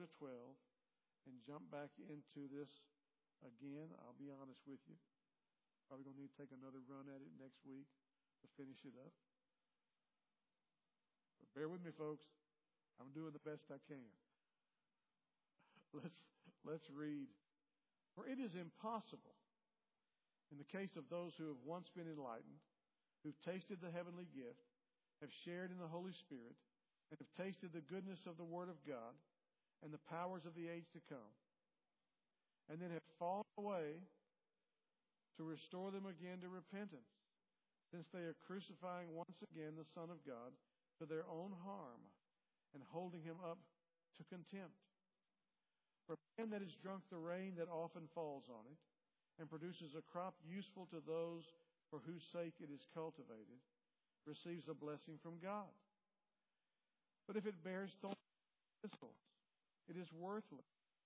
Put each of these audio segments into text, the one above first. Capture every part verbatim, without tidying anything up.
to twelve and jump back into this again. I'll be honest with you. Probably going to need to take another run at it next week to finish it up. But bear with me, folks. I'm doing the best I can. Let's, let's read. For it is impossible, in the case of those who have once been enlightened, who've tasted the heavenly gift, have shared in the Holy Spirit, and have tasted the goodness of the Word of God and the powers of the age to come, and then have fallen away, to restore them again to repentance, since they are crucifying once again the Son of God to their own harm and holding Him up to contempt. For a man that has drunk the rain that often falls on it and produces a crop useful to those for whose sake it is cultivated, receives a blessing from God. But if it bears thorns and thistles, it is worthless,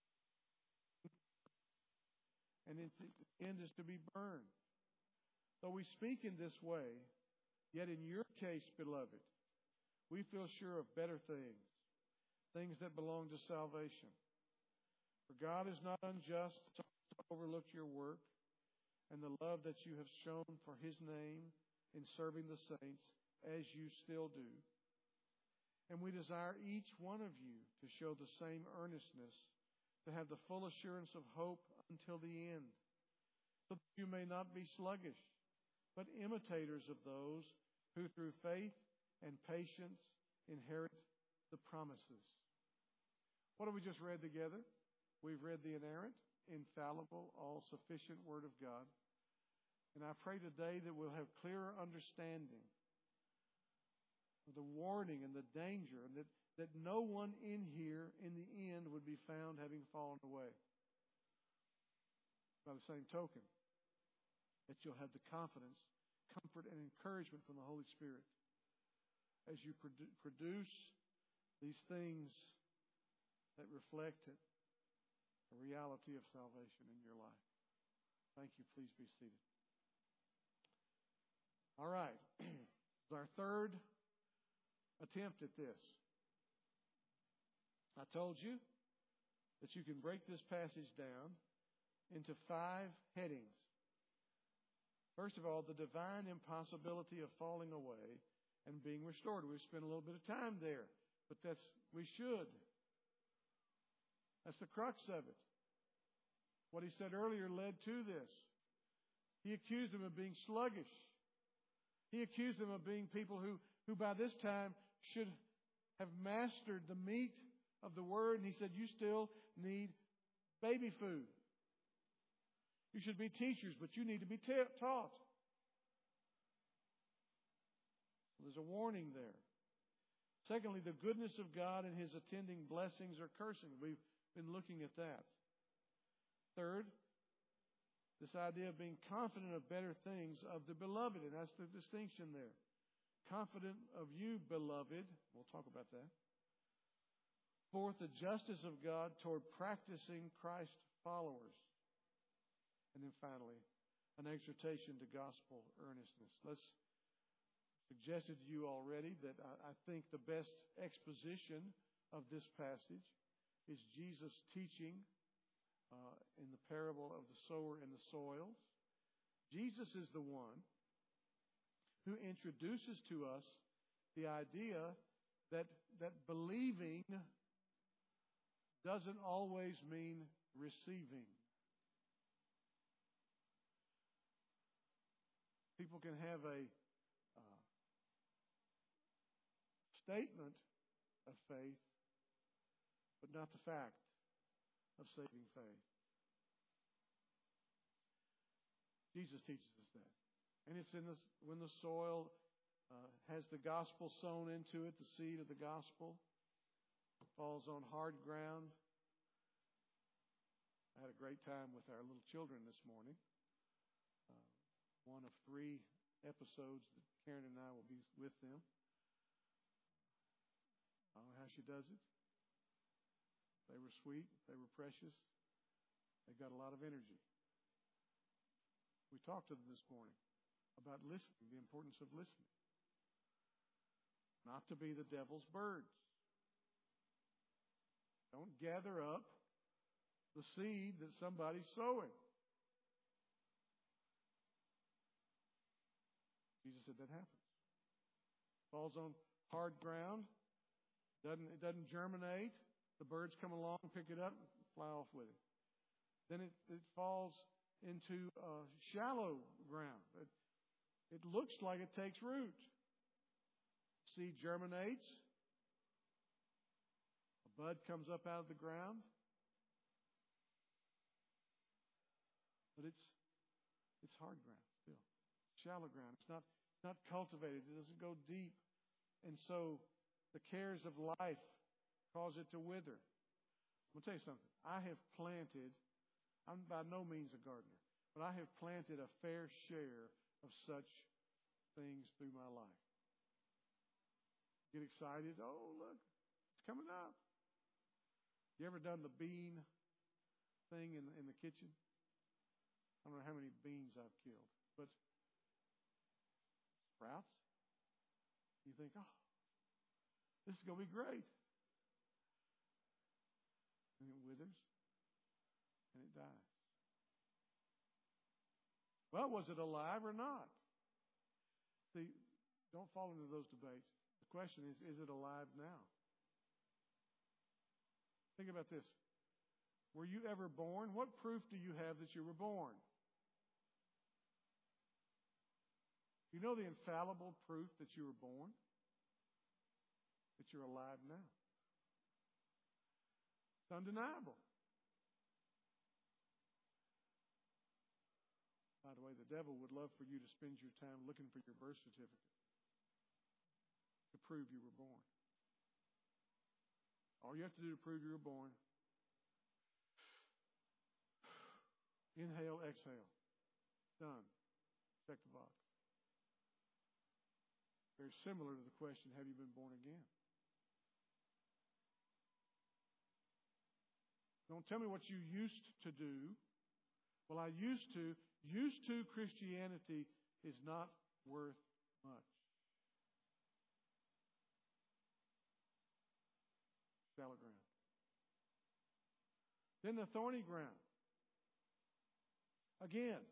and its end is to be burned. Though we speak in this way, yet in your case, beloved, we feel sure of better things, things that belong to salvation. For God is not unjust to overlook your work and the love that you have shown for His name in serving the saints, as you still do. And we desire each one of you to show the same earnestness, to have the full assurance of hope until the end, so that you may not be sluggish, but imitators of those who through faith and patience inherit the promises. What have we just read together? We've read the inerrant, infallible, all-sufficient Word of God. And I pray today that we'll have clearer understanding of the warning and the danger, and that, that no one in here in the end would be found having fallen away. By the same token, that you'll have the confidence, comfort, and encouragement from the Holy Spirit as you produ- produce these things that reflect it, the reality of salvation in your life. Thank you. Please be seated. All right. It's our third attempt at this. I told you that you can break this passage down into five headings. First of all, the divine impossibility of falling away and being restored. We've spent a little bit of time there, but that's we should. That's the crux of it. What he said earlier led to this. He accused them of being sluggish. He accused them of being people who, who by this time should have mastered the meat of the Word. And he said, you still need baby food. You should be teachers, but you need to be ta- taught. There's a warning there. Secondly, the goodness of God and His attending blessings or cursing. We've been looking at that. Third, this idea of being confident of better things of the beloved. And that's the distinction there. Confident of you, beloved. We'll talk about that. Fourth, the justice of God toward practicing Christ followers. And then finally, an exhortation to gospel earnestness. Let's suggested to you already that I, I think the best exposition of this passage is Jesus' teaching uh, in the parable of the sower and the soils. Jesus is the one who introduces to us the idea that that believing doesn't always mean receiving. People can have a uh, statement of faith, but not the fact of saving faith. Jesus teaches us that. And it's in this, when the soil uh, has the gospel sown into it, the seed of the gospel falls on hard ground. I had a great time with our little children this morning. Uh, one of three episodes that Karen and I will be with them. I don't know how she does it. They were sweet. They were precious. They got a lot of energy. We talked to them this morning about listening, the importance of listening. Not to be the devil's birds. Don't gather up the seed that somebody's sowing. Jesus said that happens. Falls on hard ground. Doesn't, it doesn't germinate. The birds come along, pick it up, and fly off with it. Then it, it falls into uh, shallow ground. It, it looks like it takes root. Seed germinates. A bud comes up out of the ground. But it's it's hard ground still. Shallow ground. It's not it's not cultivated. It doesn't go deep. And so the cares of life cause it to wither. I'm going to tell you something. I have planted, I'm by no means a gardener, but I have planted a fair share of such things through my life. Get excited. Oh, look, it's coming up. You ever done the bean thing in, in the kitchen? I don't know how many beans I've killed, but sprouts. You think, oh, this is going to be great. And it withers and it dies. Well, was it alive or not? See, don't fall into those debates. The question is, is it alive now? Think about this. Were you ever born? What proof do you have that you were born? You know the infallible proof that you were born? That you're alive now. It's undeniable. By the way, the devil would love for you to spend your time looking for your birth certificate to prove you were born. All you have to do to prove you were born, inhale, exhale. Done. Check the box. Very similar to the question, have you been born again? Don't tell me what you used to do. Well, I used to. Used to Christianity is not worth much. Shallow ground. Then the thorny ground. Again,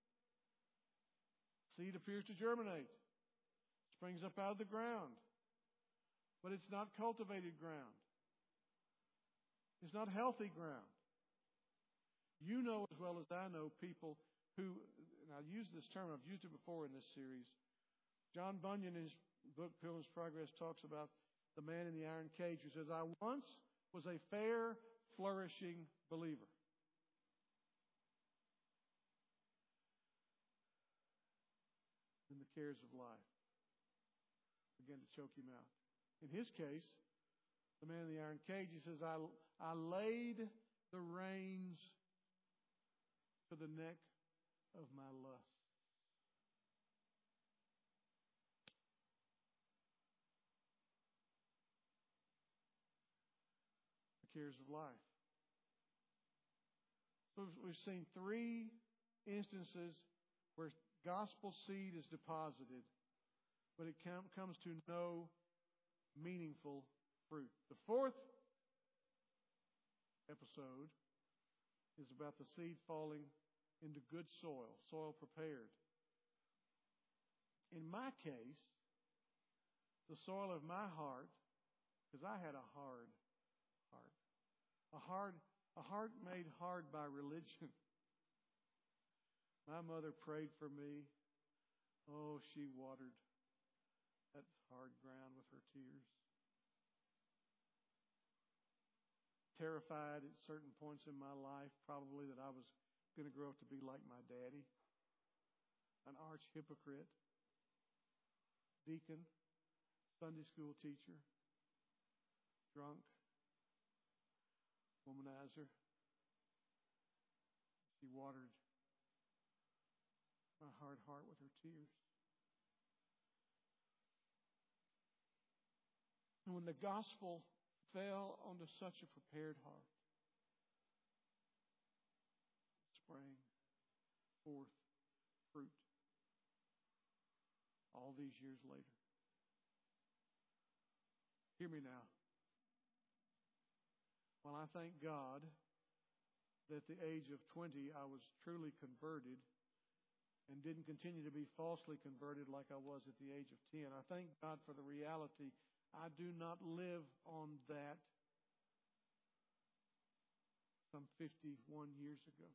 seed appears to germinate. Springs up out of the ground. But it's not cultivated ground. It's not healthy ground. You know as well as I know people who, and I use this term, I've used it before in this series. John Bunyan in his book Pilgrim's Progress talks about the man in the iron cage who says, I once was a fair, flourishing believer. And the cares of life began to choke him out. In his case, the man in the iron cage, he says, I, I laid the reins to the neck of my lust. The cares of life. So we've seen three instances where gospel seed is deposited, but it comes to no meaningful fruit. The fourth episode is about the seed falling into good soil, soil prepared. In my case, the soil of my heart, because I had a hard heart, a hard, a heart made hard by religion. My mother prayed for me. Oh, she watered that hard ground with her tears. Terrified at certain points in my life, probably that I was going to grow up to be like my daddy, an arch hypocrite, deacon, Sunday school teacher, drunk, womanizer. She watered my hard heart with her tears. And when the gospel fell onto such a prepared heart, it sprang forth fruit all these years later. Hear me now. While Well, I thank God that at the age of twenty, I was truly converted and didn't continue to be falsely converted like I was at the age of ten. I thank God for the reality I do not live on that some fifty-one years ago.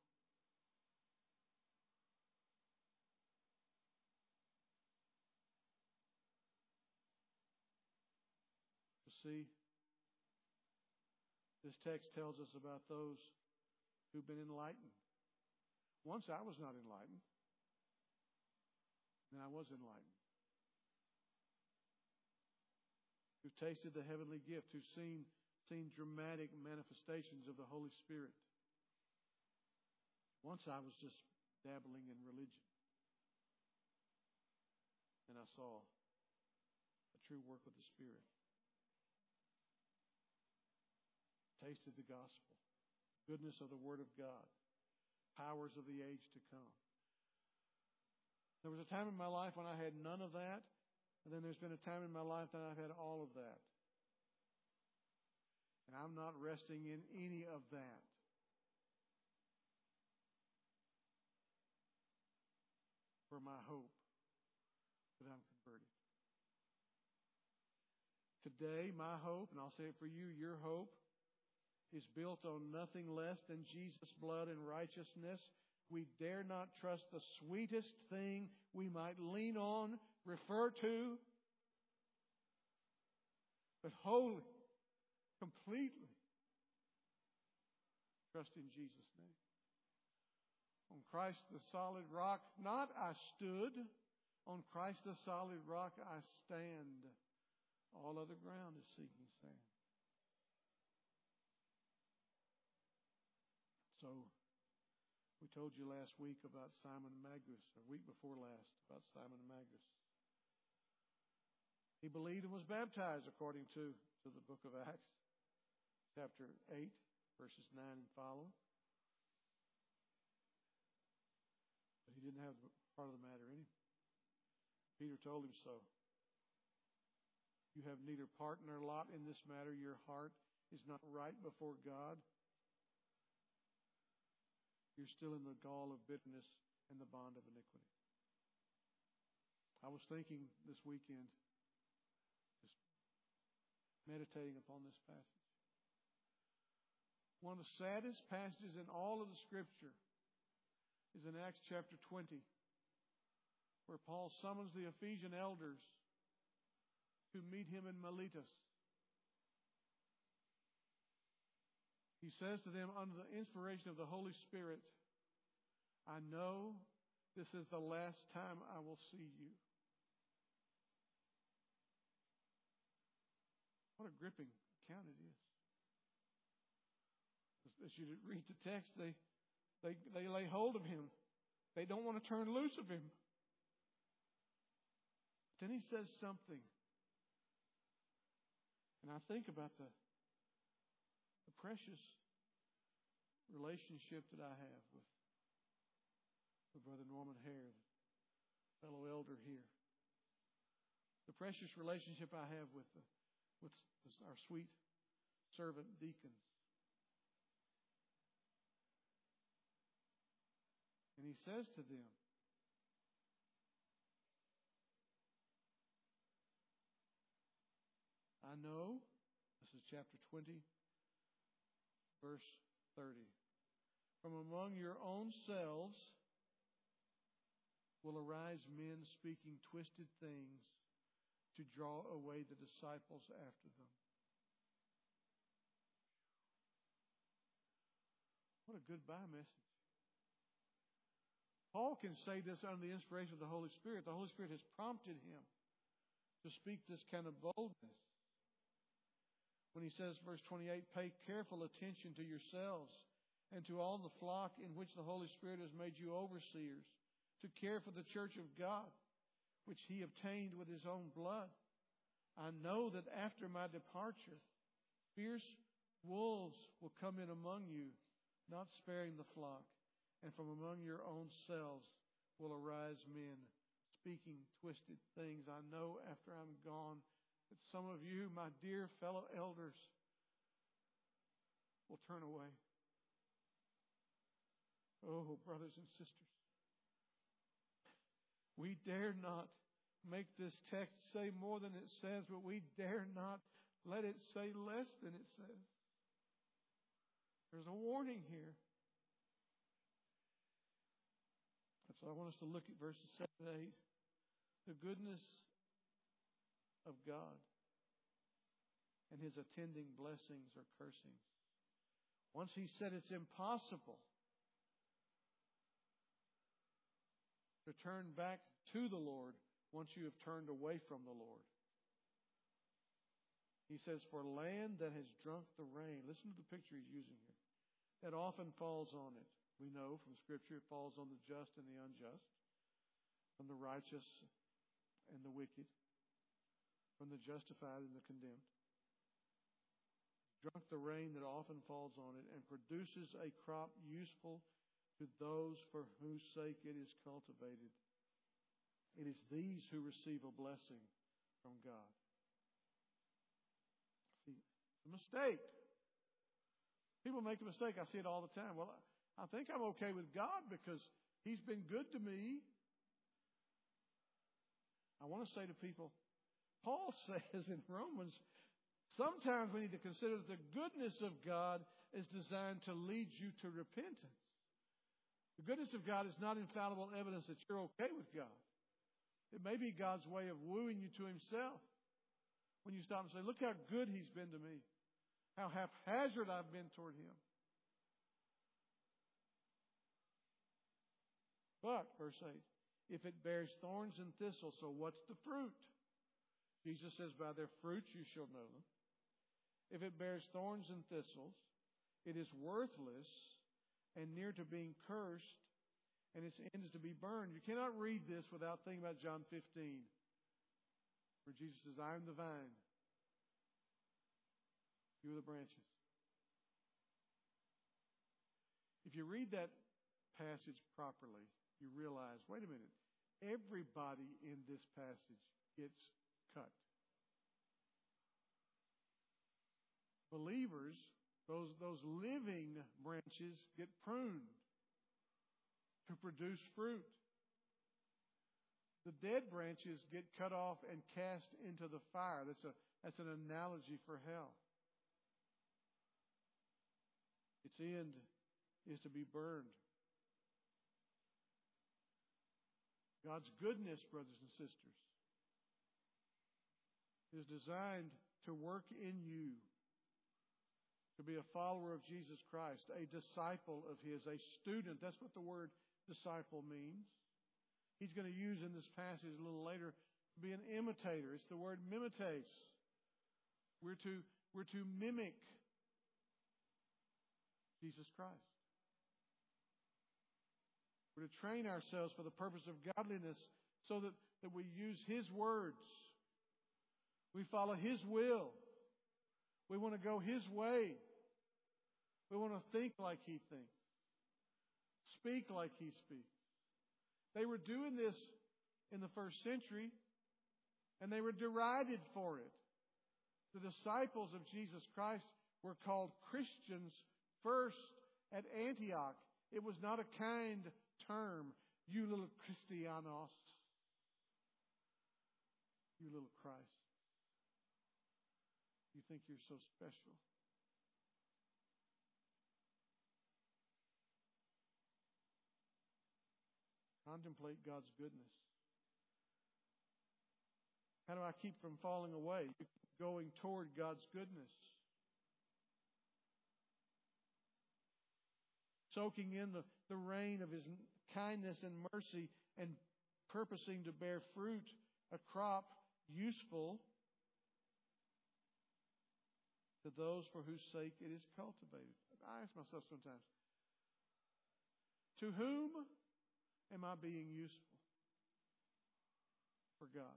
You see, this text tells us about those who've been enlightened. Once I was not enlightened, and I was enlightened. Who've tasted the heavenly gift, who've seen, seen dramatic manifestations of the Holy Spirit. Once I was just dabbling in religion. And I saw a true work of the Spirit. Tasted the gospel, goodness of the Word of God, powers of the age to come. There was a time in my life when I had none of that, and then there's been a time in my life that I've had all of that. And I'm not resting in any of that. For my hope that I'm converted. Today, my hope, and I'll say it for you, your hope, is built on nothing less than Jesus' blood and righteousness. We dare not trust the sweetest thing we might lean on, refer to, but wholly, completely trust in Jesus' name. On Christ the solid rock, not I stood, on Christ the solid rock I stand. All other ground is sinking sand. So, we told you last week about Simon Magus, or week before last, about Simon Magus. He believed and was baptized according to, to the book of Acts, chapter eight, verses nine and following. But he didn't have the heart of the matter in him. Peter told him so. You have neither part nor lot in this matter. Your heart is not right before God. You're still in the gall of bitterness and the bond of iniquity. I was thinking this weekend, just meditating upon this passage. One of the saddest passages in all of the Scripture is in Acts chapter twenty, where Paul summons the Ephesian elders to meet him in Miletus. He says to them, under the inspiration of the Holy Spirit, I know this is the last time I will see you. What a gripping account it is. As you read the text, they, they, they lay hold of him. They don't want to turn loose of him. Then he says something. And I think about the The precious relationship that I have with, with Brother Norman Hare, fellow elder here. The precious relationship I have with, the, with our sweet servant deacons. And he says to them, I know, this is chapter twenty, verse thirty. From among your own selves will arise men speaking twisted things to draw away the disciples after them. What a goodbye message. Paul can say this under the inspiration of the Holy Spirit. The Holy Spirit has prompted him to speak this kind of boldness. When he says, verse twenty-eight, pay careful attention to yourselves and to all the flock in which the Holy Spirit has made you overseers, to care for the church of God, which he obtained with his own blood. I know that after my departure, fierce wolves will come in among you, not sparing the flock. And from among your own selves will arise men speaking twisted things. I know after I'm gone that some of you, my dear fellow elders, will turn away. Oh, brothers and sisters, we dare not make this text say more than it says, but we dare not let it say less than it says. There's a warning here. So I want us to look at verses seven and eight. The goodness of God and His attending blessings or cursings. Once He said it's impossible to turn back to the Lord once you have turned away from the Lord. He says, for land that has drunk the rain. Listen to the picture He's using here. That often falls on it. We know from Scripture it falls on the just and the unjust, from the righteous and the wicked, from the justified and the condemned. Drunk the rain that often falls on it and produces a crop useful to those for whose sake it is cultivated. It is these who receive a blessing from God. See, it's a mistake. People make the mistake. I see it all the time. Well, I think I'm okay with God because He's been good to me. I want to say to people, Paul says in Romans, sometimes we need to consider that the goodness of God is designed to lead you to repentance. The goodness of God is not infallible evidence that you're okay with God. It may be God's way of wooing you to Himself. When you stop and say, look how good He's been to me. How haphazard I've been toward Him. But, verse eight, if it bears thorns and thistles, so what's the fruit? Jesus says, by their fruits you shall know them. If it bears thorns and thistles, it is worthless and near to being cursed, and its end is to be burned. You cannot read this without thinking about John fifteen, where Jesus says, I am the vine. You are the branches. If you read that passage properly, you realize, wait a minute, everybody in this passage gets cut. Believers, those, those living branches, get pruned to produce fruit. The dead branches get cut off and cast into the fire. That's a that's an analogy for hell. Its end is to be burned. God's goodness, brothers and sisters, is designed to work in you to be a follower of Jesus Christ, a disciple of His, a student. That's what the word disciple means. He's going to use in this passage a little later to be an imitator. It's the word mimetes. We're to, we're to mimic Jesus Christ. We're to train ourselves for the purpose of godliness so that, that we use His words. We follow His will. We want to go His way. We want to think like He thinks. Speak like He speaks. They were doing this in the first century, and they were derided for it. The disciples of Jesus Christ were called Christians first at Antioch. It was not a kind term. You little Christianos. You little Christ. You think you're so special. Contemplate God's goodness. How do I keep from falling away? Going toward God's goodness. Soaking in the, the rain of His kindness and mercy and purposing to bear fruit, a crop useful to those for whose sake it is cultivated. I ask myself sometimes, to whom am I being useful for God?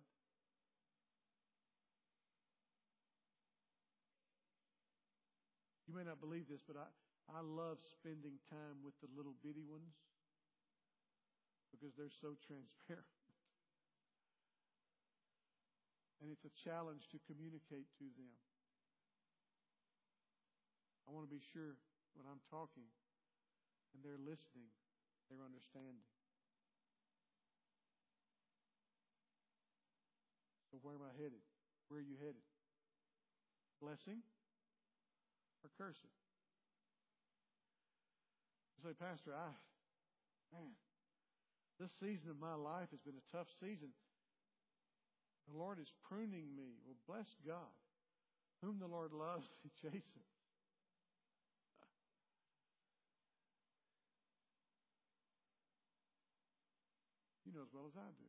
You may not believe this, but I, I love spending time with the little bitty ones because they're so transparent. And it's a challenge to communicate to them. I I want to be sure when I'm talking and they're listening, they're understanding. So where am I headed? Where are you headed? Blessing or cursing? You say, Pastor, I, man, this season of my life has been a tough season. The Lord is pruning me. Well, bless God. Whom the Lord loves, He chastens. You know as well as I do.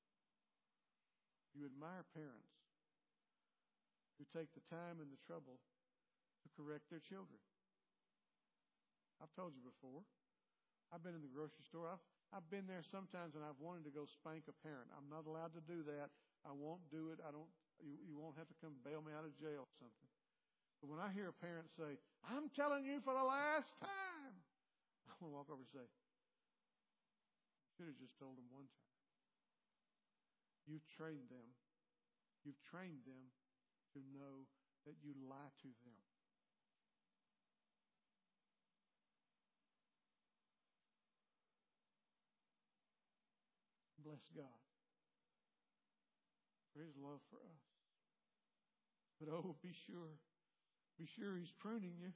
You admire parents who take the time and the trouble to correct their children. I've told you before. I've been in the grocery store. I've, I've been there sometimes and I've wanted to go spank a parent. I'm not allowed to do that. I won't do it. I don't. You, you won't have to come bail me out of jail or something. But when I hear a parent say, I'm telling you for the last time, I'm going to walk over and say, I should have just told them one time. You've trained them. You've trained them to know that you lie to them. Bless God for His love for us. But oh, be sure, be sure He's pruning you.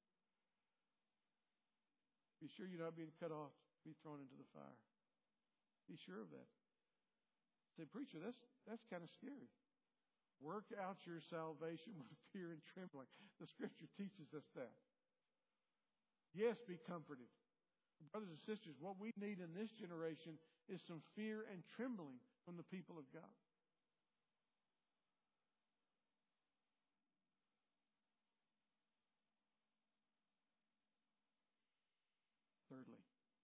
Be sure you're not being cut off, be thrown into the fire. Be sure of that. Say, preacher, that's that's kind of scary. Work out your salvation with fear and trembling. The Scripture teaches us that. Yes, be comforted. Brothers and sisters, what we need in this generation is some fear and trembling from the people of God. Thirdly,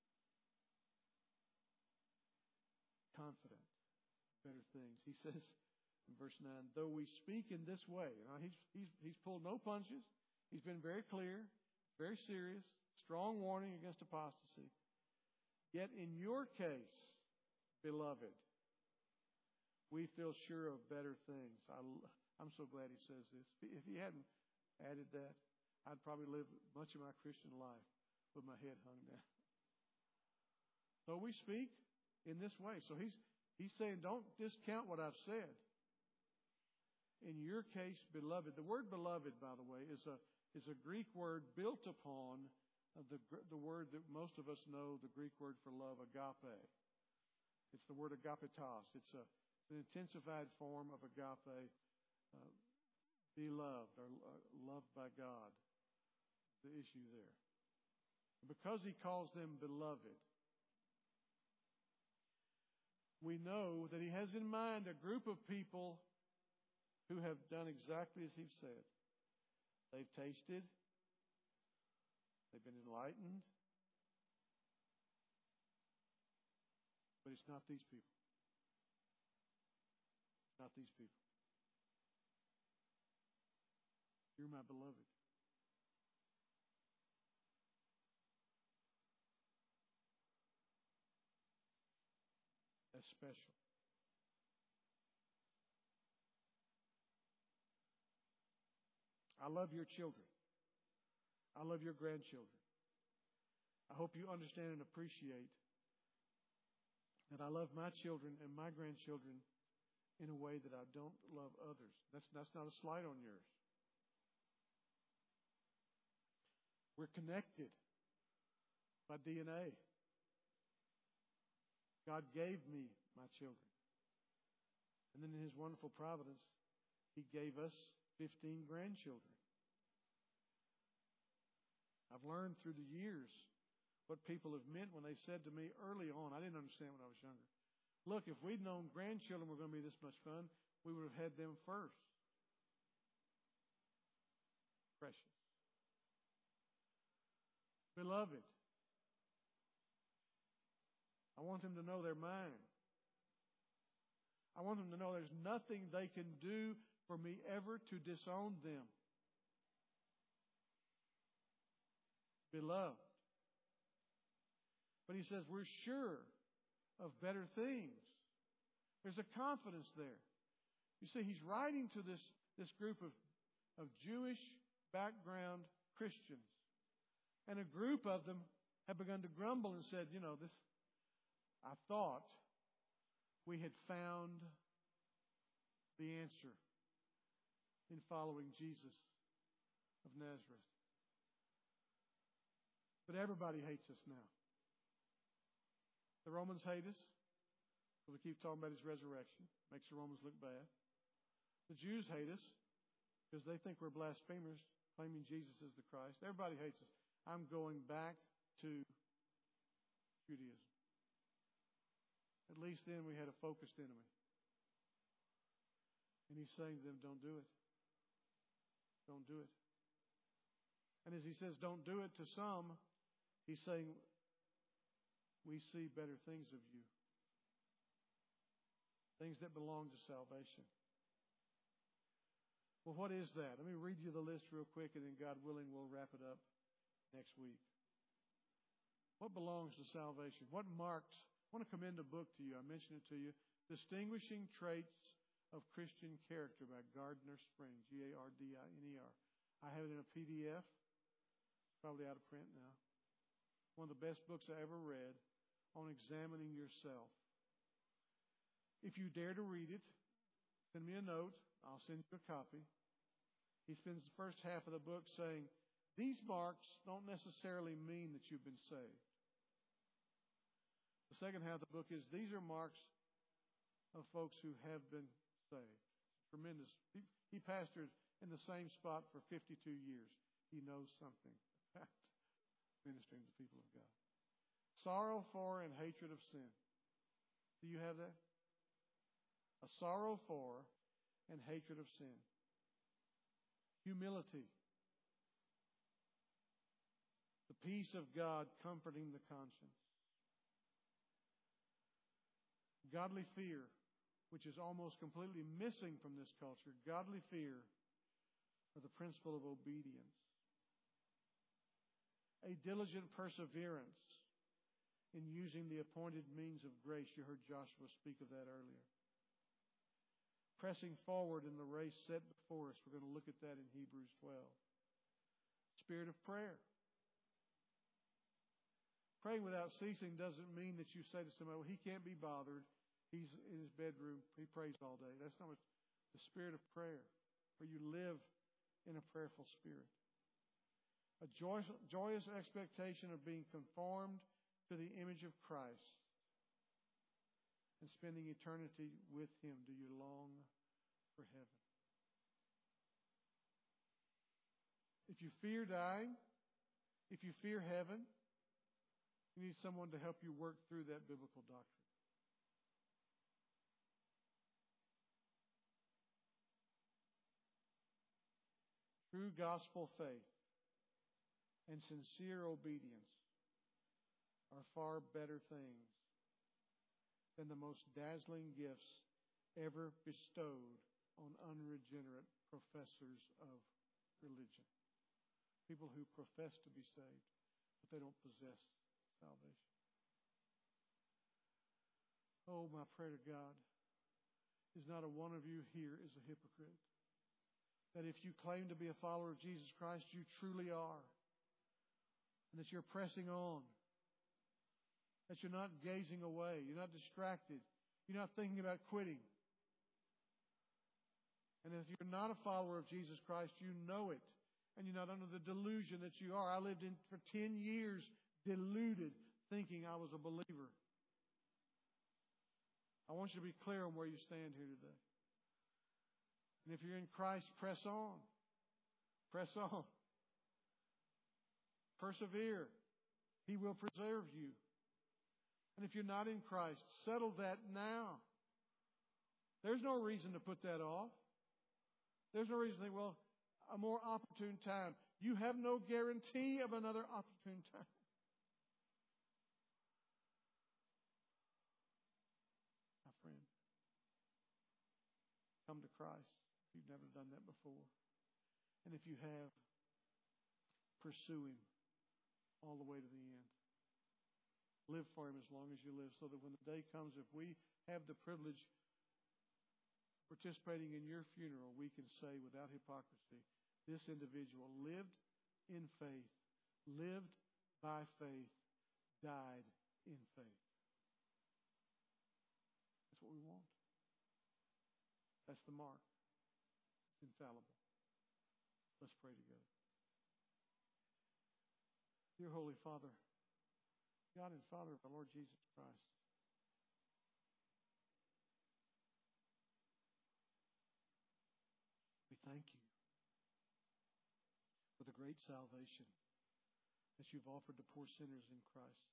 confident, better things. He says in verse nine, though we speak in this way. Now, he's, he's, he's pulled no punches. He's been very clear, very serious, strong warning against apostasy. Yet in your case, beloved, we feel sure of better things. I, I'm so glad he says this. If he hadn't added that, I'd probably live much of my Christian life with my head hung down. So we speak in this way. So he's he's saying, don't discount what I've said. In your case, beloved. The word beloved, by the way, is a is a Greek word built upon the the word that most of us know, the Greek word for love, agape. It's the word agapetos. It's a, an intensified form of agape, uh, beloved or uh, loved by God. The issue there. Because he calls them beloved, we know that he has in mind a group of people who have done exactly as he said. They've tasted. They've been enlightened. But it's not these people. It's not these people. You're my beloved. That's special. I love your children. I love your grandchildren. I hope you understand and appreciate that I love my children and my grandchildren in a way that I don't love others. That's, that's not a slight on yours. We're connected by D N A. God gave me my children. And then in His wonderful providence, He gave us fifteen grandchildren. I've learned through the years what people have meant when they said to me early on, I didn't understand when I was younger, look, if we'd known grandchildren were going to be this much fun, we would have had them first. Precious. Beloved, I want them to know they're mine. I want them to know there's nothing they can do for me ever to disown them. Beloved. But he says we're sure of better things. There's a confidence there. You see, he's writing to this, this group of, of Jewish background Christians. And a group of them have begun to grumble and said, you know, this, I thought we had found the answer in following Jesus of Nazareth. But everybody hates us now. The Romans hate us because we keep talking about His resurrection. Makes the Romans look bad. The Jews hate us because they think we're blasphemers, claiming Jesus is the Christ. Everybody hates us. I'm going back to Judaism. At least then we had a focused enemy. And He's saying to them, don't do it. Don't do it. And as He says, don't do it to some, He's saying, we see better things of you. Things that belong to salvation. Well, what is that? Let me read you the list real quick, and then God willing, we'll wrap it up next week. What belongs to salvation? What marks? I want to commend a book to you. I mentioned it to you. Distinguishing Traits of Christian Character by Gardner Spring. G A R D I N E R. I have it in a P D F. It's probably out of print now. One of the best books I ever read on examining yourself. If you dare to read it, send me a note. I'll send you a copy. He spends the first half of the book saying, these marks don't necessarily mean that you've been saved. The second half of the book is, these are marks of folks who have been saved. Tremendous. He, he pastored in the same spot for fifty-two years. He knows something about ministering to the people of God. Sorrow for and hatred of sin. Do you have that? A sorrow for and hatred of sin. Humility. The peace of God comforting the conscience. Godly fear, which is almost completely missing from this culture. Godly fear or the principle of obedience. A diligent perseverance in using the appointed means of grace. You heard Joshua speak of that earlier. Pressing forward in the race set before us. We're going to look at that in Hebrews twelve. Spirit of prayer. Praying without ceasing doesn't mean that you say to somebody, well, he can't be bothered. He's in his bedroom. He prays all day. That's not what the spirit of prayer, where you live in a prayerful spirit. A joyous, joyous expectation of being conformed to the image of Christ and spending eternity with Him. Do you long for heaven? If you fear dying, if you fear heaven, you need someone to help you work through that biblical doctrine. True gospel faith and sincere obedience are far better things than the most dazzling gifts ever bestowed on unregenerate professors of religion. People who profess to be saved, but they don't possess salvation. Oh, my prayer to God is not a one of you here is a hypocrite. That if you claim to be a follower of Jesus Christ, you truly are. And that you're pressing on. That you're not gazing away. You're not distracted. You're not thinking about quitting. And if you're not a follower of Jesus Christ, you know it. And you're not under the delusion that you are. I lived in for ten years deluded, thinking I was a believer. I want you to be clear on where you stand here today. And if you're in Christ, press on. Press on. Persevere. He will preserve you. And if you're not in Christ, settle that now. There's no reason to put that off. There's no reason to think, well, a more opportune time. You have no guarantee of another opportune time. My friend, come to Christ if you've never done that before. And if you have, pursue Him all the way to the end. Live for Him as long as you live, so that when the day comes, if we have the privilege of participating in your funeral, we can say without hypocrisy, this individual lived in faith, lived by faith, died in faith. That's what we want. That's the mark. It's infallible. Let's pray together. Dear Holy Father, God and Father of our Lord Jesus Christ, we thank you for the great salvation that you've offered to poor sinners in Christ.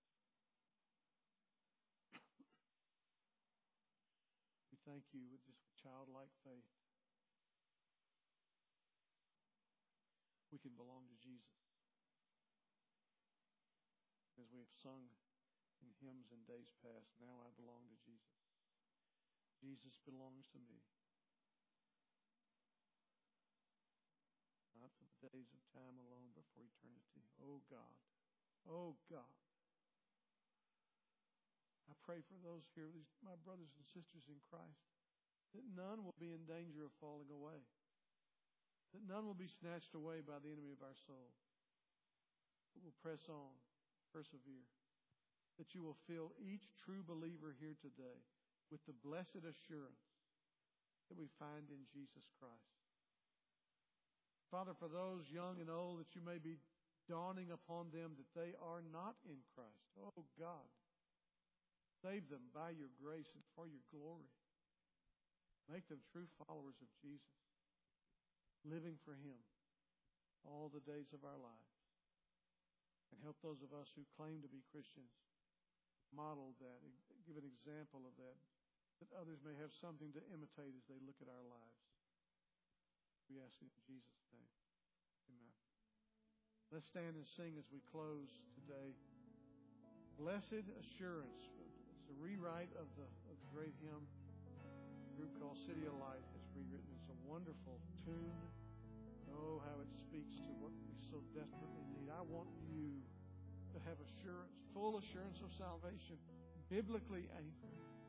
We thank you with just childlike faith. We can belong to Jesus. As we have sung in hymns in days past, now I belong to Jesus. Jesus belongs to me. Not for the days of time alone, but for eternity. Oh God. Oh God. I pray for those here, my brothers and sisters in Christ, that none will be in danger of falling away. That none will be snatched away by the enemy of our soul. But will press on. Persevere. That you will fill each true believer here today with the blessed assurance that we find in Jesus Christ. Father, for those young and old, that you may be dawning upon them that they are not in Christ. Oh God, save them by your grace and for your glory. Make them true followers of Jesus, living for Him all the days of our lives. And help those of us who claim to be Christians model that, give an example of that, that others may have something to imitate as they look at our lives. We ask it in Jesus' name. Amen. Let's stand and sing as we close today. Blessed Assurance. It's a rewrite of the, of the great hymn, a group called City of Light has rewritten. It's a wonderful tune. Oh, how it speaks to what we so desperately need. I want you to have assurance, full assurance of salvation, biblically anchored.